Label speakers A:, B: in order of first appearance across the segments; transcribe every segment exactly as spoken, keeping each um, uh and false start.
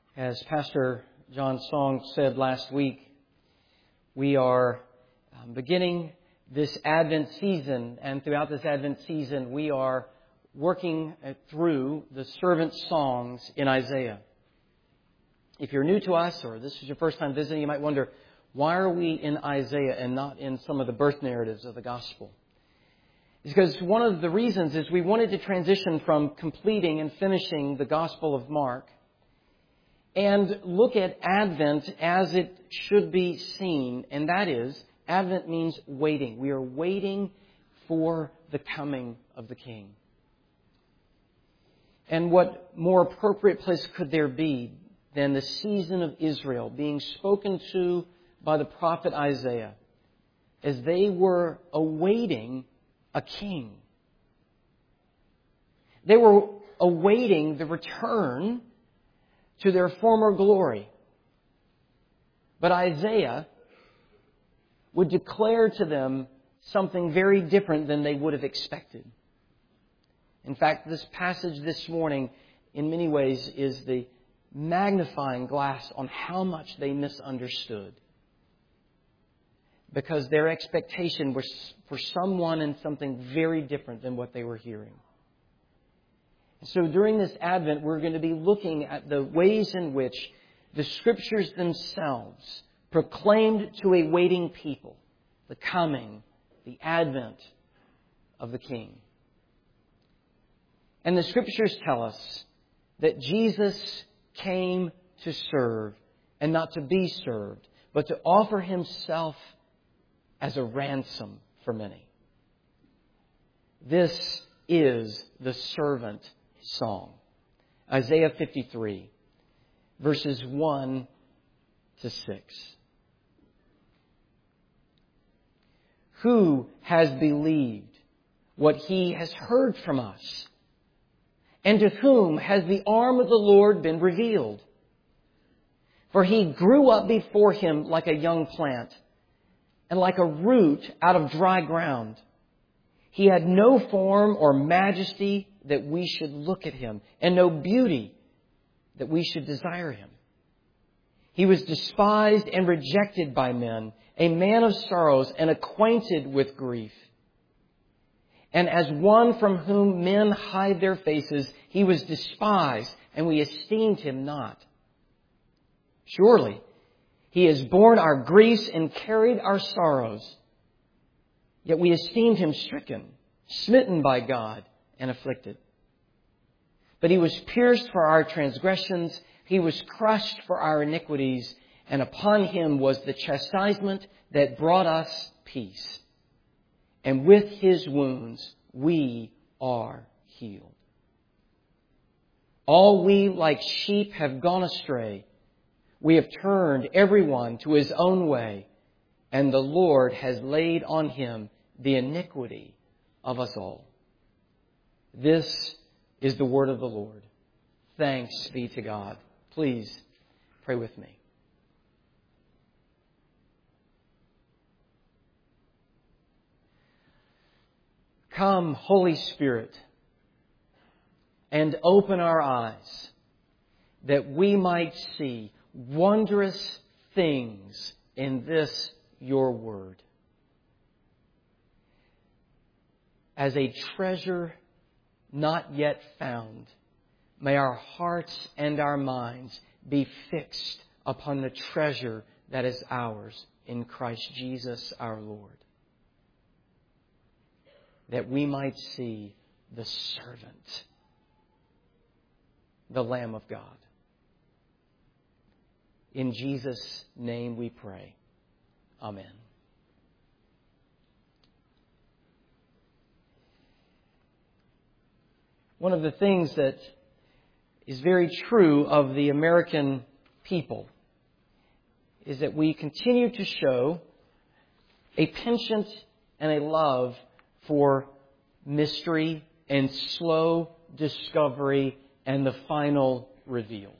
A: As Pastor John Song said last week, we are um, beginning this Advent season, and throughout this Advent season, we are working through the servant songs in Isaiah. If you're new to us, or this is your first time visiting, you might wonder, why are we in Isaiah and not in some of the birth narratives of the Gospel? It's because one of the reasons is we wanted to transition from completing and finishing the Gospel of Mark and look at Advent as it should be seen, and that is, Advent means waiting. We are waiting for the coming of the King. And what more appropriate place could there be than the season of Israel being spoken to by the prophet Isaiah as they were awaiting a king. They were awaiting the return to their former glory. But Isaiah would declare to them something very different than they would have expected. In fact, this passage this morning, in many ways, is the magnifying glass on how much they misunderstood. Because their expectation was for someone and something very different than what they were hearing. So during this Advent, we're going to be looking at the ways in which the Scriptures themselves proclaimed to a waiting people the coming, the advent of the King. And the Scriptures tell us that Jesus came to serve and not to be served, but to offer Himself as a ransom for many. This is the servant song. Isaiah fifty-three, verses one to six. Who has believed what he has heard from us? And to whom has the arm of the Lord been revealed? For he grew up before him like a young plant, and like a root out of dry ground. He had no form or majesty that we should look at him, and no beauty that we should desire him. He was despised and rejected by men, a man of sorrows and acquainted with grief. And as one from whom men hide their faces, he was despised, and we esteemed him not. Surely he has borne our griefs and carried our sorrows. Yet we esteemed him stricken, smitten by God, and afflicted. But he was pierced for our transgressions, he was crushed for our iniquities, and upon him was the chastisement that brought us peace. And with his wounds we are healed. All we like sheep have gone astray. We have turned everyone to his own way, and the Lord has laid on him the iniquity of us all. This is the word of the Lord. Thanks be to God. Please pray with me. Come, Holy Spirit, and open our eyes that we might see wondrous things in this, your word. As a treasure not yet found, may our hearts and our minds be fixed upon the treasure that is ours in Christ Jesus our Lord. That we might see the servant, the Lamb of God. In Jesus' name we pray. Amen. One of the things that is very true of the American people is that we continue to show a penchant and a love for mystery and slow discovery and the final reveal.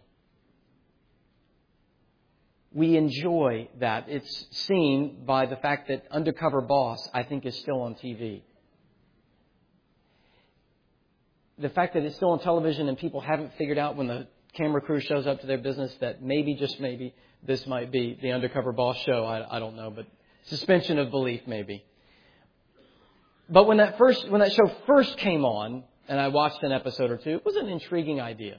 A: We enjoy that. It's seen by the fact that Undercover Boss, I think, is still on T V. The fact that it's still on television and people haven't figured out when the camera crew shows up to their business, that maybe, just maybe, this might be the Undercover Boss show. I, I don't know, but suspension of belief maybe. But when that first, when that show first came on, and I watched an episode or two, it was an intriguing idea.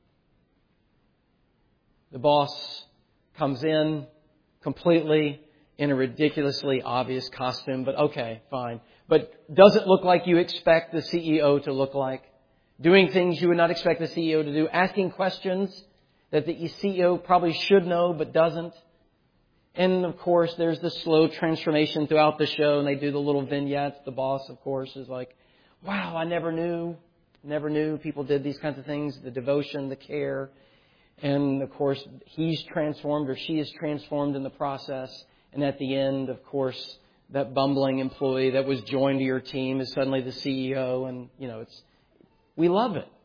A: The boss comes in completely in a ridiculously obvious costume, but okay, fine. But doesn't look like you expect the C E O to look like. Doing things you would not expect the C E O to do. Asking questions that the C E O probably should know but doesn't. And of course, there's the slow transformation throughout the show, and they do the little vignettes. The boss, of course, is like, wow, I never knew, never knew people did these kinds of things. The devotion, the care. And of course, he's transformed or she is transformed in the process. And at the end, of course, that bumbling employee that was joined to your team is suddenly the C E O. And, you know, it's, we love it.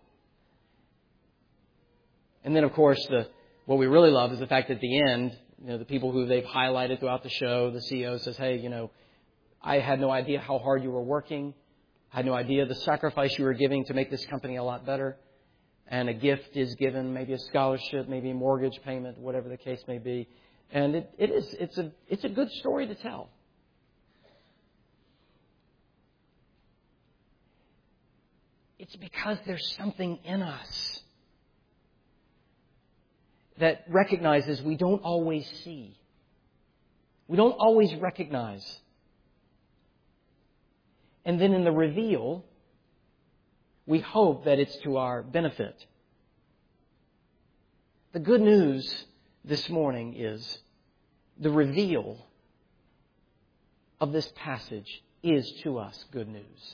A: And then, of course, the, what we really love is the fact that at the end, you know, the people who they've highlighted throughout the show, the C E O says, hey, you know, I had no idea how hard you were working. I had no idea the sacrifice you were giving to make this company a lot better. And a gift is given, maybe a scholarship, maybe a mortgage payment, whatever the case may be. And it, it is, it's a, it's a good story to tell. It's because there's something in us that recognizes we don't always see. We don't always recognize. And then in the reveal, we hope that it's to our benefit. The good news this morning is the reveal of this passage is to us good news.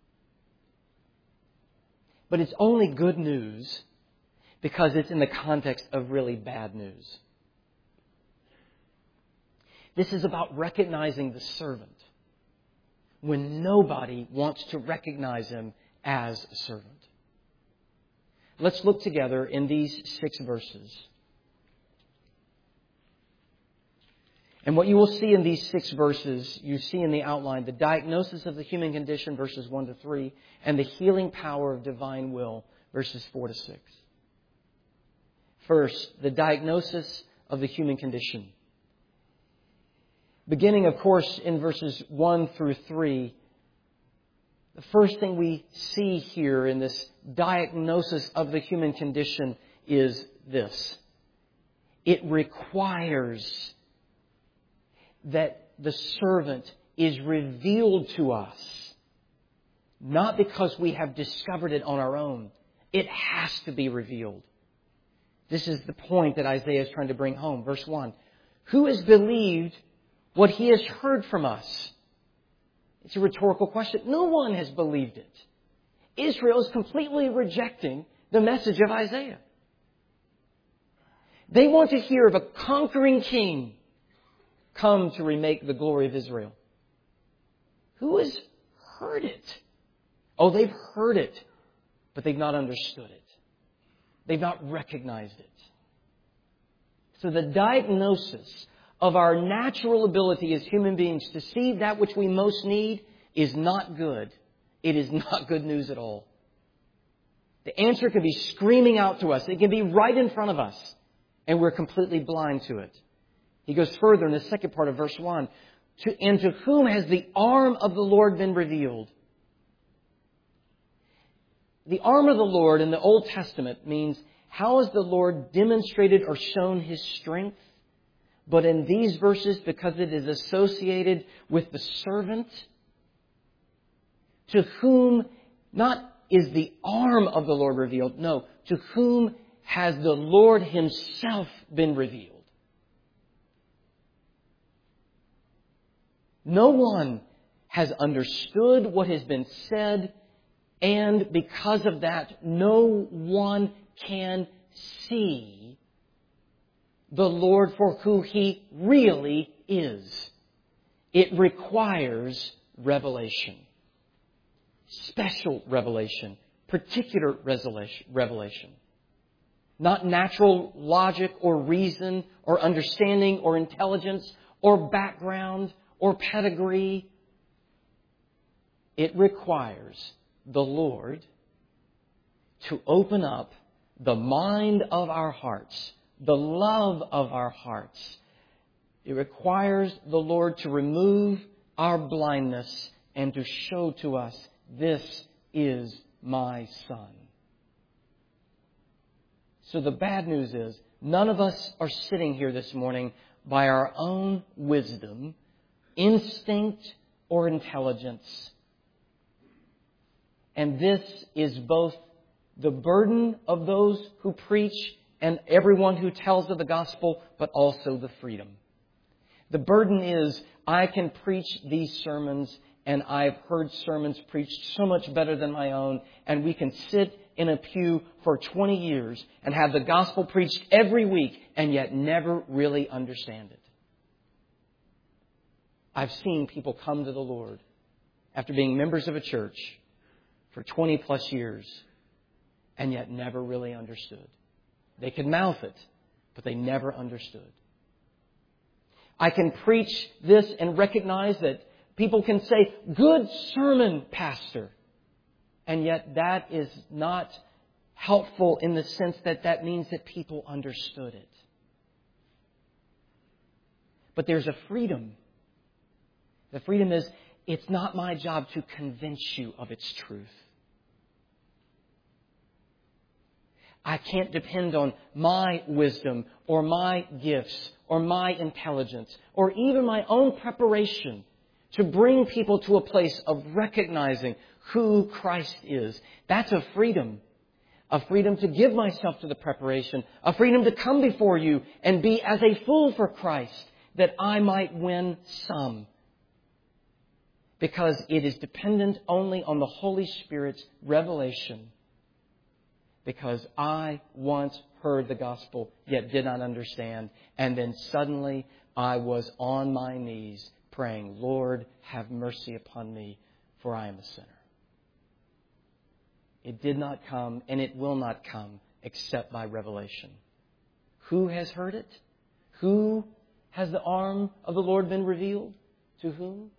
A: But it's only good news because it's in the context of really bad news. This is about recognizing the servant when nobody wants to recognize him as a servant. Let's look together in these six verses. And what you will see in these six verses, you see in the outline the diagnosis of the human condition, verses one to three, and the healing power of divine will, verses four to six. First, the diagnosis of the human condition. Beginning, of course, in verses one through three, the first thing we see here in this diagnosis of the human condition is this. It requires that the servant is revealed to us, not because we have discovered it on our own. It has to be revealed. This is the point that Isaiah is trying to bring home. Verse one. Who has believed what he has heard from us? It's a rhetorical question. No one has believed it. Israel is completely rejecting the message of Isaiah. They want to hear of a conquering king come to remake the glory of Israel. Who has heard it? Oh, they've heard it, but they've not understood it. They've not recognized it. So the diagnosis of our natural ability as human beings to see that which we most need is not good. It is not good news at all. The answer can be screaming out to us. It can be right in front of us, and we're completely blind to it. He goes further in the second part of verse one. To, and to whom has the arm of the Lord been revealed? The arm of the Lord in the Old Testament means how has the Lord demonstrated or shown His strength? But in these verses, because it is associated with the servant, to whom not is the arm of the Lord revealed, no, to whom has the Lord Himself been revealed? No one has understood what has been said, and because of that, no one can see the Lord for who He really is. It requires revelation. Special revelation. Particular revelation. Not natural logic or reason or understanding or intelligence or background or pedigree. It requires the Lord to open up the mind of our hearts, the love of our hearts. It requires the Lord to remove our blindness and to show to us, this is my Son. So the bad news is, none of us are sitting here this morning by our own wisdom, instinct, or intelligence. And this is both the burden of those who preach and everyone who tells of the gospel, but also the freedom. The burden is, I can preach these sermons, and I've heard sermons preached so much better than my own, and we can sit in a pew for twenty years and have the gospel preached every week and yet never really understand it. I've seen people come to the Lord after being members of a church for twenty plus years and yet never really understood. They could mouth it, but they never understood. I can preach this and recognize that people can say, good sermon, Pastor. And yet that is not helpful in the sense that that means that people understood it. But there's a freedom. The freedom is, it's not my job to convince you of its truth. I can't depend on my wisdom or my gifts or my intelligence or even my own preparation to bring people to a place of recognizing who Christ is. That's a freedom. A freedom to give myself to the preparation. A freedom to come before you and be as a fool for Christ, that I might win some. Because it is dependent only on the Holy Spirit's revelation. Because I once heard the gospel, yet did not understand. And then suddenly I was on my knees praying, Lord, have mercy upon me, for I am a sinner. It did not come, and it will not come, except by revelation. Who has heard it? Who has the arm of the Lord been revealed? To whom?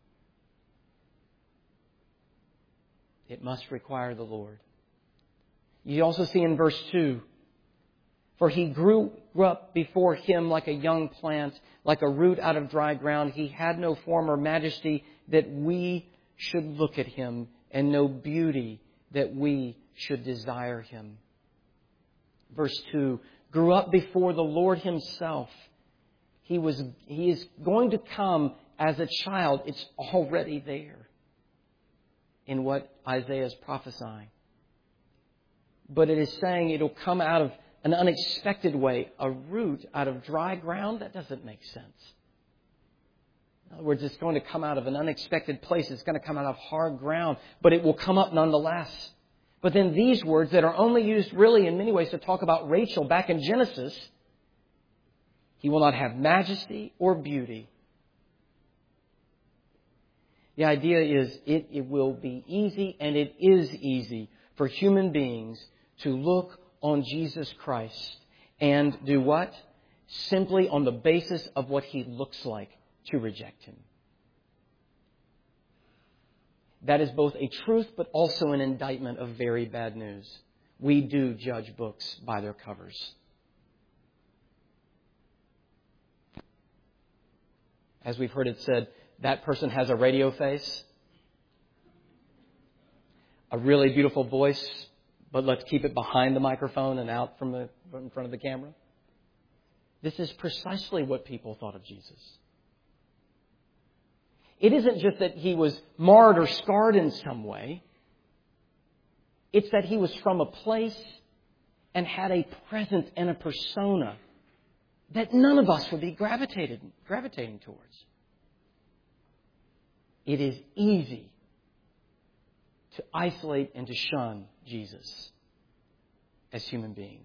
A: It must require the Lord. You also see in verse two, for he grew up before him like a young plant, like a root out of dry ground. He had no form or majesty that we should look at him, and no beauty that we should desire him. Verse two, grew up before the Lord himself. He was, he is going to come as a child. It's already there in what Isaiah is prophesying. But it is saying it'll come out of an unexpected way. A root out of dry ground? That doesn't make sense. In other words, it's going to come out of an unexpected place. It's going to come out of hard ground. But it will come up nonetheless. But then these words that are only used really in many ways to talk about Rachel back in Genesis. He will not have majesty or beauty. The idea is it, it will be easy, and it is easy for human beings to look on Jesus Christ and do what? Simply on the basis of what he looks like, to reject him. That is both a truth but also an indictment of very bad news. We do judge books by their covers. As we've heard it said, that person has a radio face, a really beautiful voice, but let's keep it behind the microphone and out from the in front of the camera. This is precisely what people thought of Jesus. It isn't just that he was marred or scarred in some way. It's that he was from a place and had a presence and a persona that none of us would be gravitated, gravitating towards. It is easy to isolate and to shun Jesus as human beings.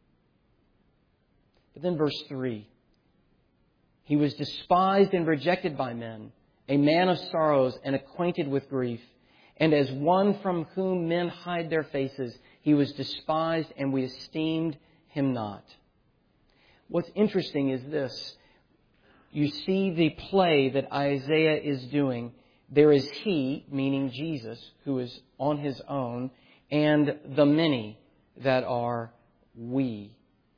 A: But then verse three. He was despised and rejected by men, a man of sorrows and acquainted with grief. And as one from whom men hide their faces, he was despised and we esteemed him not. What's interesting is this. You see the play that Isaiah is doing. There is he, meaning Jesus, who is on his own, and the many that are we.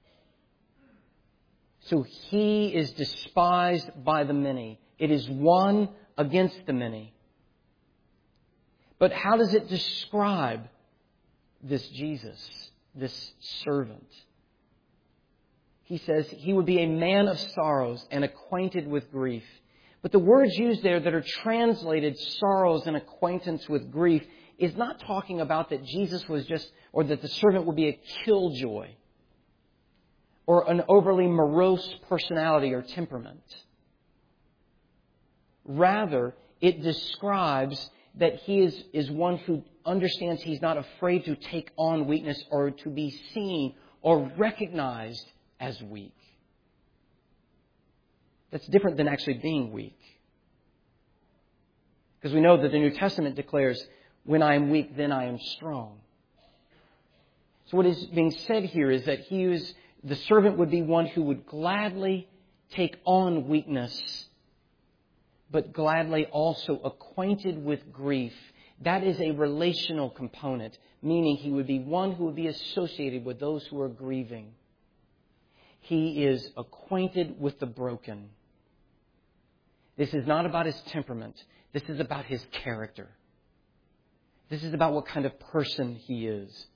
A: So He is despised by the many. It is one against the many. But how does it describe this Jesus, this servant? He says He would be a man of sorrows and acquainted with grief. But the words used there that are translated sorrows and acquaintance with grief is not talking about that Jesus was just, or that the servant would be a killjoy or an overly morose personality or temperament. Rather, it describes that he is, is one who understands he's not afraid to take on weakness or to be seen or recognized as weak. That's different than actually being weak. Because we know that the New Testament declares, when I am weak, then I am strong. So what is being said here is that he is, the servant would be one who would gladly take on weakness, but gladly also acquainted with grief. That is a relational component, meaning he would be one who would be associated with those who are grieving. He is acquainted with the broken. This is not about his temperament. This is about his character. This is about what kind of person he is.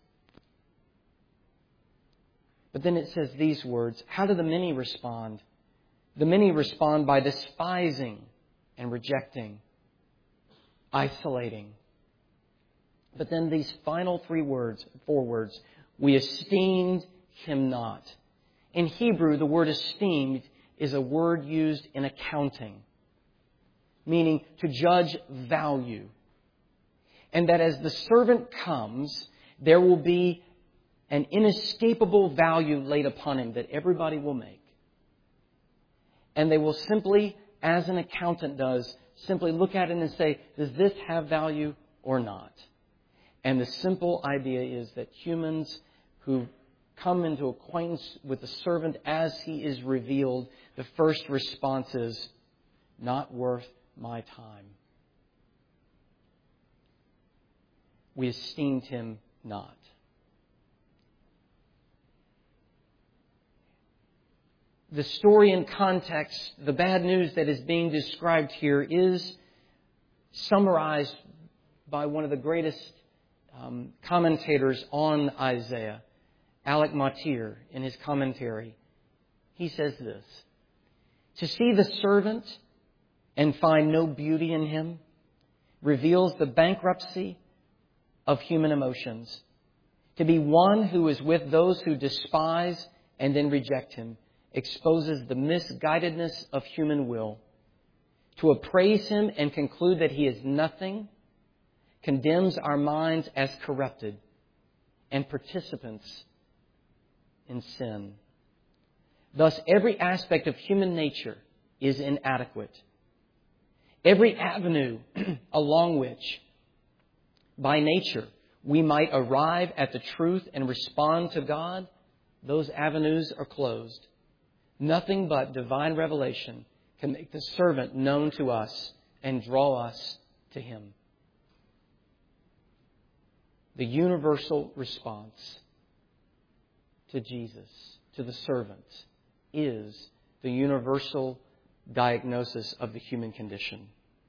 A: But then it says these words. How do the many respond? The many respond by despising and rejecting, isolating. But then these final three words, four words, we esteemed him not. In Hebrew, the word esteemed is a word used in accounting, meaning to judge value. And that as the servant comes, there will be an inescapable value laid upon him that everybody will make. And they will simply, as an accountant does, simply look at it and say, does this have value or not? And the simple idea is that humans who come into acquaintance with the servant as he is revealed, the first response is, not worth my time. We esteemed him not. The story and context, the bad news that is being described here is summarized by one of the greatest um, commentators on Isaiah, Alec Motyer, in his commentary. He says this: to see the servant and find no beauty in him reveals the bankruptcy of human emotions. To be one who is with those who despise and then reject him exposes the misguidedness of human will. To appraise him and conclude that he is nothing condemns our minds as corrupted and participants in sin. Thus, every aspect of human nature is inadequate. Every avenue along which, by nature, we might arrive at the truth and respond to God, those avenues are closed. Nothing but divine revelation can make the servant known to us and draw us to him. The universal response to Jesus, to the servant, is the universal diagnosis of the human condition.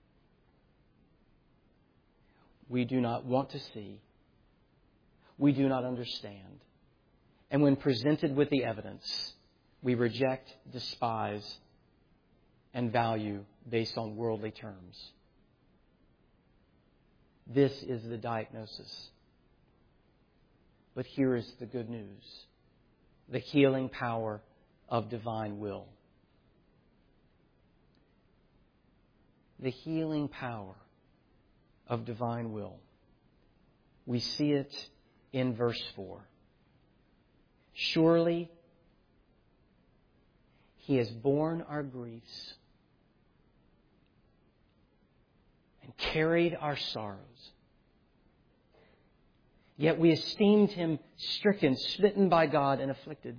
A: We do not want to see. We do not understand. And when presented with the evidence, we reject, despise, and value based on worldly terms. This is the diagnosis. But here is the good news: the healing power of divine will. The healing power of divine will. We see it in verse four. Surely he has borne our griefs and carried our sorrows. Yet we esteemed him stricken, smitten by God, and afflicted.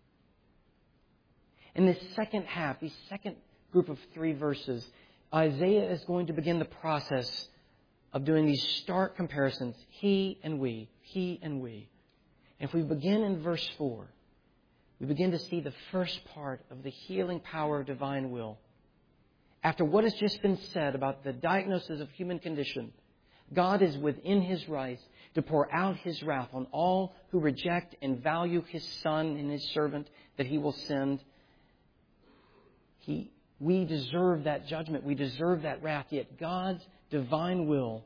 A: In this second half, the second group of three verses, Isaiah is going to begin the process of doing these stark comparisons. He and we, he and we. And if we begin in verse four, we begin to see the first part of the healing power of divine will. After what has just been said about the diagnosis of human condition, God is within His rights to pour out His wrath on all who reject and value His Son and His servant that He will send. He, we deserve that judgment. We deserve that wrath. Yet God's divine will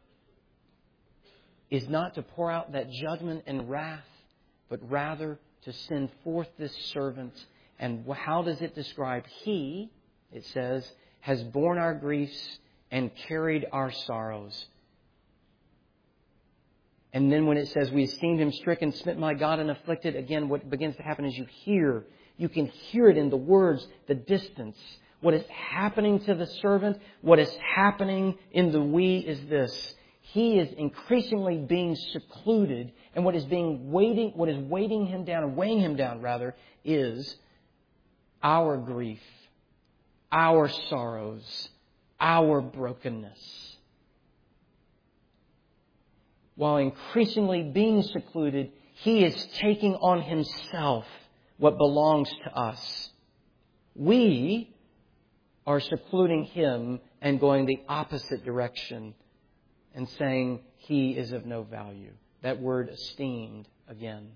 A: is not to pour out that judgment and wrath, but rather to send forth this servant. And how does it describe? He, it says, has borne our griefs and carried our sorrows. And then when it says, we esteemed Him stricken, smitten by God, and afflicted, again, what begins to happen is you hear, you can hear it in the words, the distance. What is happening to the servant, what is happening in the we is this. He is increasingly being secluded, and what is being waiting, what is weighting him down, or weighing him down rather, is our grief, our sorrows, our brokenness. While increasingly being secluded, He is taking on Himself what belongs to us. We are secluding Him and going the opposite direction and saying He is of no value. That word esteemed again.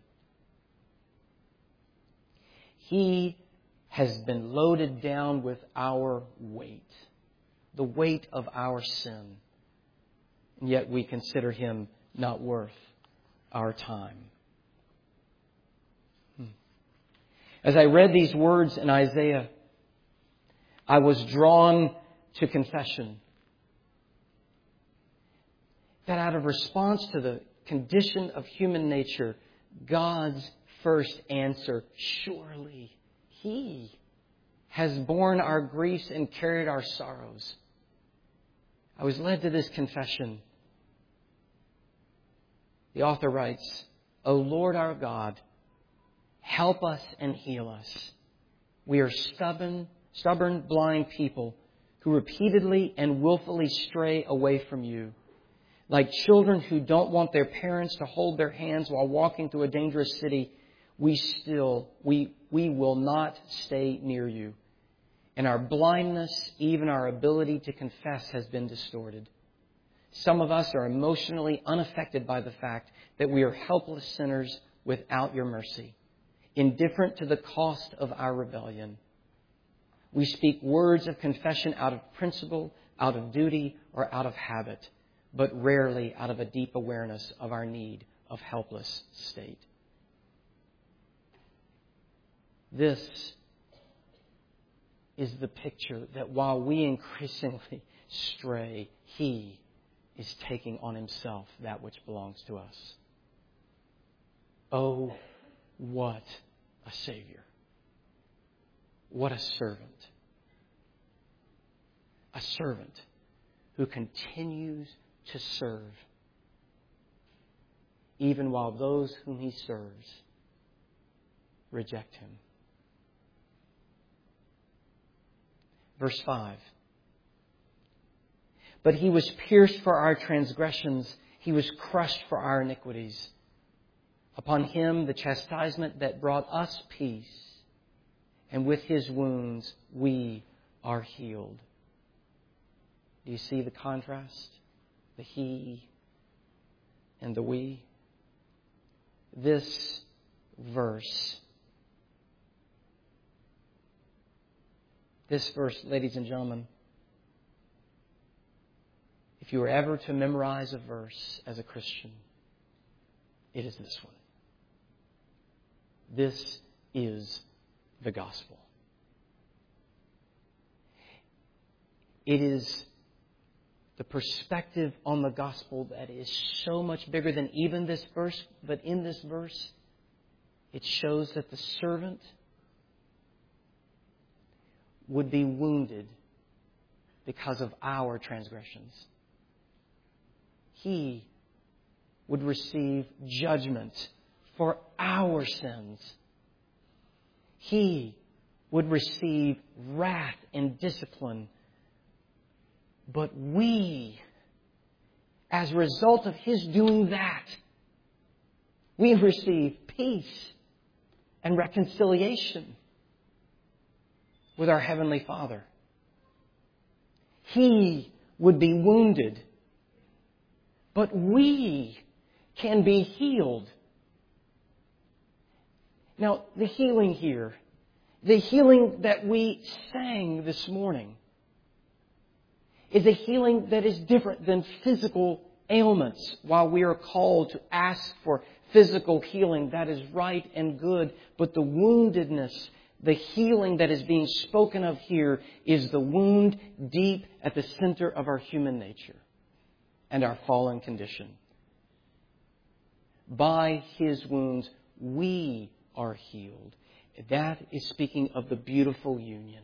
A: He has been loaded down with our weight, the weight of our sin. And yet we consider Him not worth our time. As I read these words in Isaiah, I was drawn to confession. That out of response to the condition of human nature, God's first answer, surely He has borne our griefs and carried our sorrows. I was led to this confession. The author writes, O Lord our God, help us and heal us. We are stubborn, stubborn, blind people who repeatedly and willfully stray away from You. Like children who don't want their parents to hold their hands while walking through a dangerous city, we still, we, we will not stay near You. And our blindness, even our ability to confess, has been distorted. Some of us are emotionally unaffected by the fact that we are helpless sinners without Your mercy, indifferent to the cost of our rebellion. We speak words of confession out of principle, out of duty, or out of habit, but rarely out of a deep awareness of our need of helpless state. This is the picture that while we increasingly stray, He is taking on Himself that which belongs to us. Oh, what a Savior. What a servant. A servant who continues to serve even while those whom He serves reject Him. Verse five. But He was pierced for our transgressions. He was crushed for our iniquities. Upon Him the chastisement that brought us peace, and with His wounds we are healed. Do you see the contrast? The He and the we. This verse, this verse, ladies and gentlemen, if you were ever to memorize a verse as a Christian, it is this one. This is the gospel. It is the perspective on the gospel that is so much bigger than even this verse. But in this verse, it shows that the servant would be wounded because of our transgressions. He would receive judgment for our sins. He would receive wrath and discipline. But we, as a result of His doing that, We receive peace and reconciliation with our Heavenly Father. He would be wounded, but we can be healed. Now, the healing here, the healing that we sang this morning, is a healing that is different than physical ailments. While we are called to ask for physical healing, that is right and good. But the woundedness, the healing that is being spoken of here, is the wound deep at the center of our human nature and our fallen condition. By His wounds, we are healed. That is speaking of the beautiful union.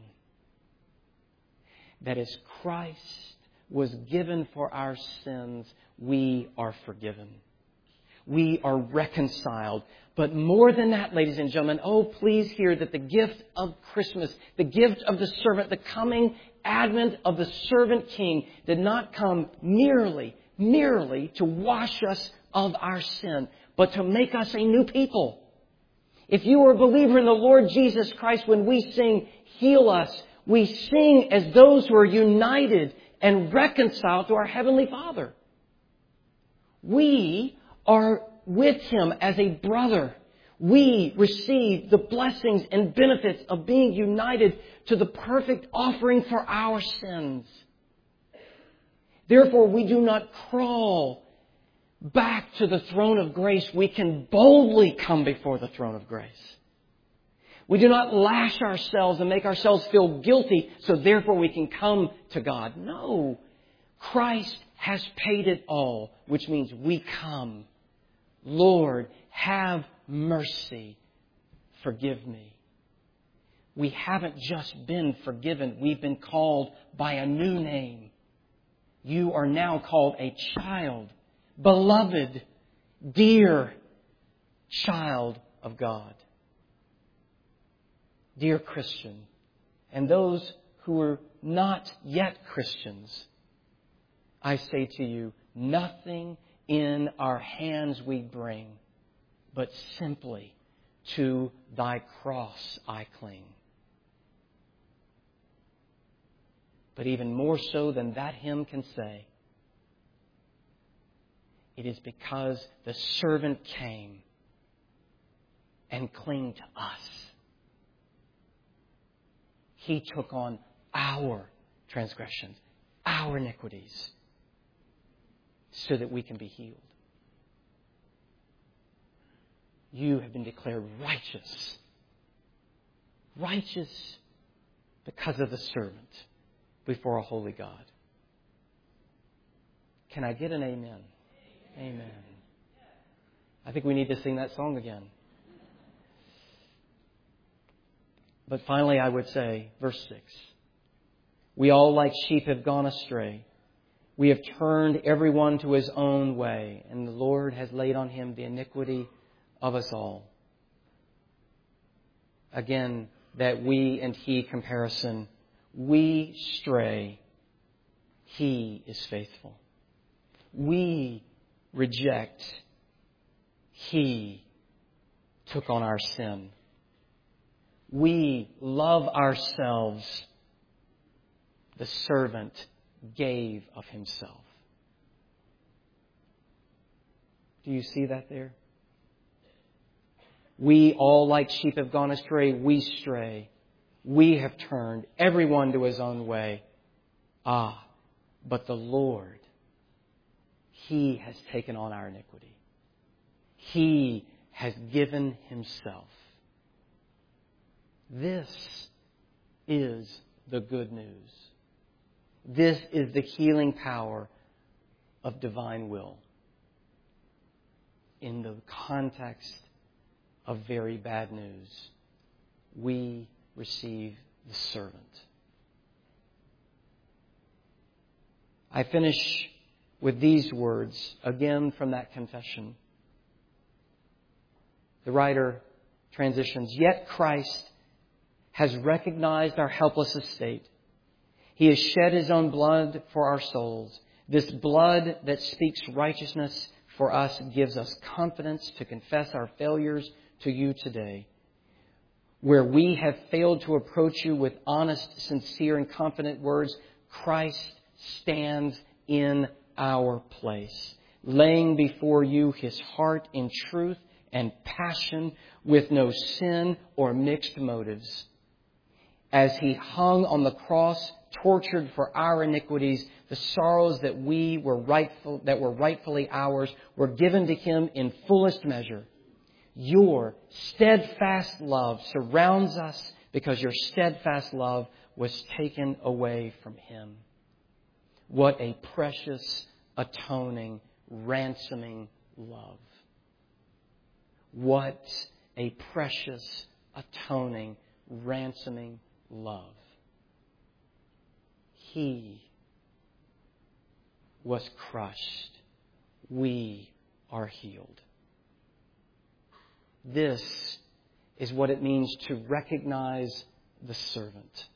A: That as Christ was given for our sins, we are forgiven. We are reconciled. But more than that, ladies and gentlemen, oh, please hear that the gift of Christmas, the gift of the servant, the coming advent of the servant king did not come merely, merely to wash us of our sin, but to make us a new people. If you are a believer in the Lord Jesus Christ, when we sing, "Heal Us," we sing as those who are united and reconciled to our Heavenly Father. We are with Him as a brother. We receive the blessings and benefits of being united to the perfect offering for our sins. Therefore, we do not crawl back to the throne of grace. We can boldly come before the throne of grace. We do not lash ourselves and make ourselves feel guilty, so therefore we can come to God. No. Christ has paid it all, which means we come. Lord, have mercy. Forgive me. We haven't just been forgiven. We've been called by a new name. You are now called a child, beloved, dear child of God. Dear Christian, and those who are not yet Christians, I say to you, nothing in our hands we bring, but simply to Thy cross I cling. But even more so than that hymn can say, it is because the servant came and clung to us. He took on our transgressions, our iniquities, so that we can be healed. You have been declared righteous. Righteous because of the servant before a holy God. Can I get an amen? Amen. I think we need to sing that song again. But finally, I would say, verse six, we all like sheep have gone astray. We have turned everyone to his own way, and the Lord has laid on Him the iniquity of us all. Again, that we and He comparison. We stray. He is faithful. We reject. He took on our sin. We love ourselves. The servant gave of himself. Do you see that there? We all like sheep have gone astray. We stray. We have turned everyone to his own way. Ah, but the Lord, He has taken on our iniquity. He has given Himself. This is the good news. This is the healing power of divine will in the context of very bad news. We receive the servant. I finish with these words, again from that confession. The writer transitions, yet Christ has recognized our helpless estate. He has shed His own blood for our souls. This blood that speaks righteousness for us gives us confidence to confess our failures to you today. Where we have failed to approach you with honest, sincere, and confident words, Christ stands in our place, laying before you His heart in truth and passion with no sin or mixed motives. As He hung on the cross, tortured for our iniquities, the sorrows that we were rightful, that were rightfully ours were given to Him in fullest measure. Your steadfast love surrounds us because your steadfast love was taken away from Him. What a precious, atoning, ransoming love. What a precious, atoning, ransoming love. He was crushed. We are healed. This is what it means to recognize the servant.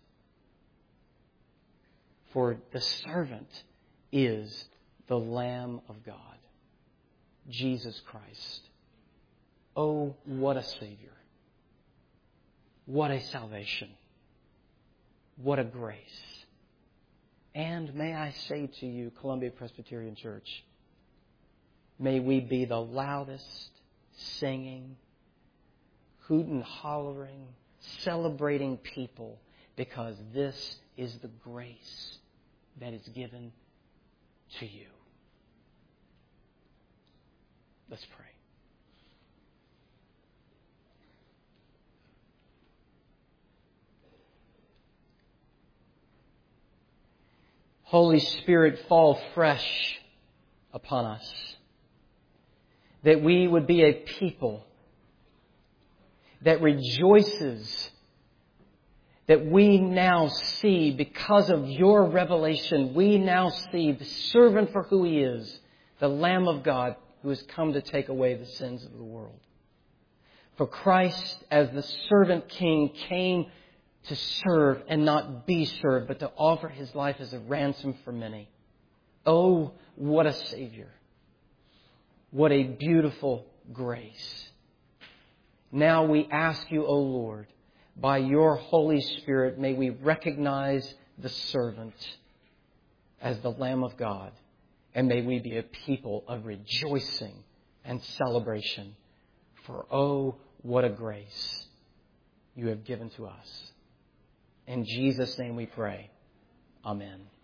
A: For the servant is the Lamb of God, Jesus Christ. Oh, what a Savior. What a salvation. What a grace. And may I say to you, Columbia Presbyterian Church, may we be the loudest singing, hooting and hollering, celebrating people, because this is the grace that is given to you. Let's pray. Holy Spirit, fall fresh upon us, that we would be a people that rejoices that we now see, because of your revelation, we now see the servant for who He is, the Lamb of God who has come to take away the sins of the world. For Christ, as the servant king, came to serve and not be served, but to offer His life as a ransom for many. Oh, what a Savior. What a beautiful grace. Now we ask you, O Lord, by your Holy Spirit, may we recognize the servant as the Lamb of God. And may we be a people of rejoicing and celebration. For oh, what a grace you have given to us. In Jesus' name we pray. Amen.